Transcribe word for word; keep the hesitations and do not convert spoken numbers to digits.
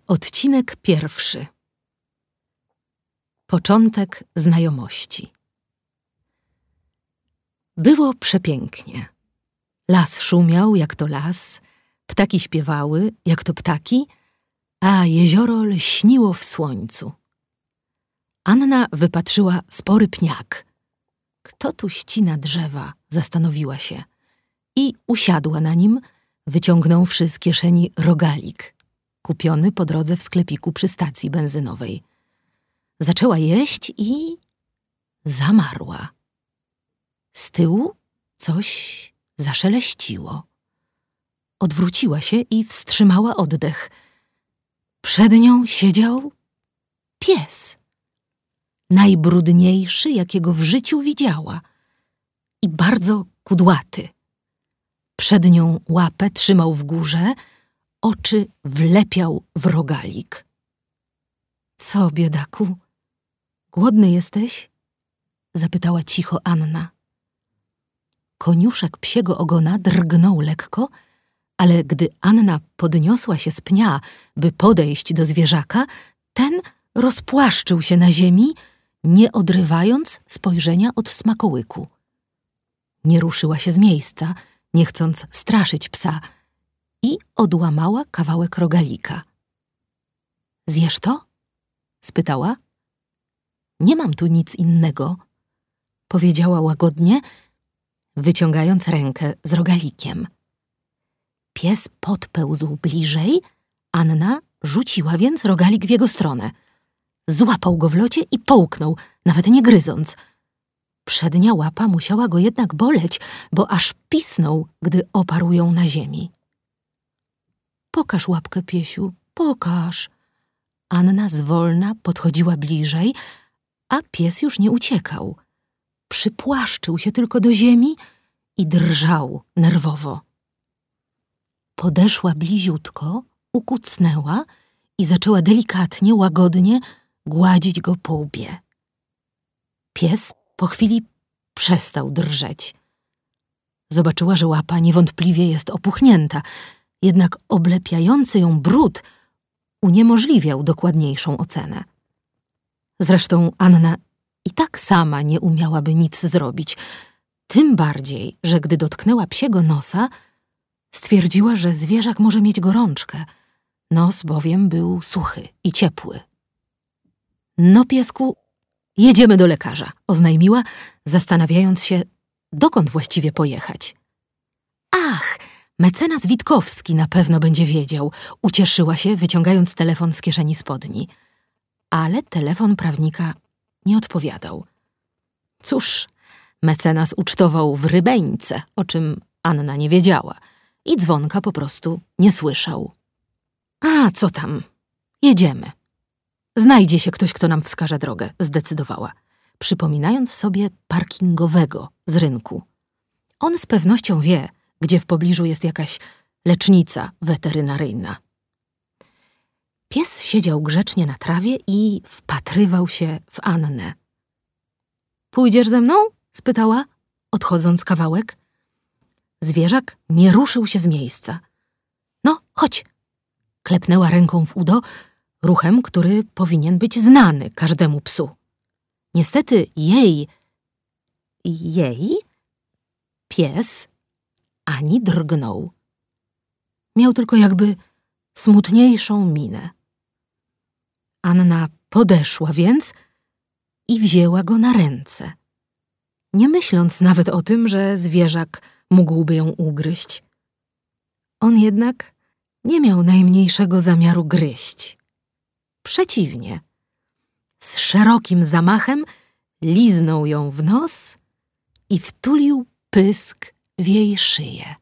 Odcinek pierwszy. Początek znajomości. Było przepięknie. Las szumiał, jak to las, ptaki śpiewały, jak to ptaki, a jezioro lśniło w słońcu. Anna wypatrzyła spory pniak. Kto tu ścina drzewa? Zastanowiła się. I usiadła na nim, wyciągnąwszy z kieszeni rogalik, kupiony po drodze w sklepiku przy stacji benzynowej. Zaczęła jeść i zamarła. Z tyłu coś zaszeleściło. Odwróciła się i wstrzymała oddech. Przed nią siedział pies. Najbrudniejszy, jakiego w życiu widziała. I bardzo kudłaty. Przed nią łapę trzymał w górze, oczy wlepiał w rogalik. Co, biedaku? Głodny jesteś? Zapytała cicho Anna. Koniuszek psiego ogona drgnął lekko, ale gdy Anna podniosła się z pnia, by podejść do zwierzaka, ten rozpłaszczył się na ziemi, nie odrywając spojrzenia od smakołyku. Nie ruszyła się z miejsca, nie chcąc straszyć psa, i odłamała kawałek rogalika. Zjesz to? Spytała. Nie mam tu nic innego, powiedziała łagodnie, wyciągając rękę z rogalikiem. Pies podpełzł bliżej, Anna rzuciła więc rogalik w jego stronę. Złapał go w locie i połknął, nawet nie gryząc. Przednia łapa musiała go jednak boleć, bo aż pisnął, gdy oparł ją na ziemi. Pokaż łapkę, piesiu, pokaż. Anna zwolna podchodziła bliżej, a pies już nie uciekał. Przypłaszczył się tylko do ziemi i drżał nerwowo. Podeszła bliziutko, ukucnęła i zaczęła delikatnie, łagodnie gładzić go po łbie. Pies po chwili przestał drżeć. Zobaczyła, że łapa niewątpliwie jest opuchnięta, jednak oblepiający ją brud uniemożliwiał dokładniejszą ocenę. Zresztą Anna i tak sama nie umiałaby nic zrobić, tym bardziej, że gdy dotknęła psiego nosa, stwierdziła, że zwierzak może mieć gorączkę. Nos bowiem był suchy i ciepły. No, piesku, jedziemy do lekarza, oznajmiła, zastanawiając się, dokąd właściwie pojechać. Ach, mecenas Witkowski na pewno będzie wiedział, ucieszyła się, wyciągając telefon z kieszeni spodni. Ale telefon prawnika nie odpowiadał. Cóż, mecenas ucztował w Rybeńce, o czym Anna nie wiedziała, i dzwonka po prostu nie słyszał. A, co tam? Jedziemy. Znajdzie się ktoś, kto nam wskaże drogę, zdecydowała, przypominając sobie parkingowego z rynku. On z pewnością wie, gdzie w pobliżu jest jakaś lecznica weterynaryjna. Pies siedział grzecznie na trawie i wpatrywał się w Annę. Pójdziesz ze mną? Spytała, odchodząc kawałek. Zwierzak nie ruszył się z miejsca. No, chodź. Klepnęła ręką w udo, ruchem, który powinien być znany każdemu psu. Niestety jej, jej, pies ani drgnął. Miał tylko jakby smutniejszą minę. Anna podeszła więc i wzięła go na ręce, nie myśląc nawet o tym, że zwierzak mógłby ją ugryźć. On jednak nie miał najmniejszego zamiaru gryźć. Przeciwnie, z szerokim zamachem liznął ją w nos i wtulił pysk w jej szyję.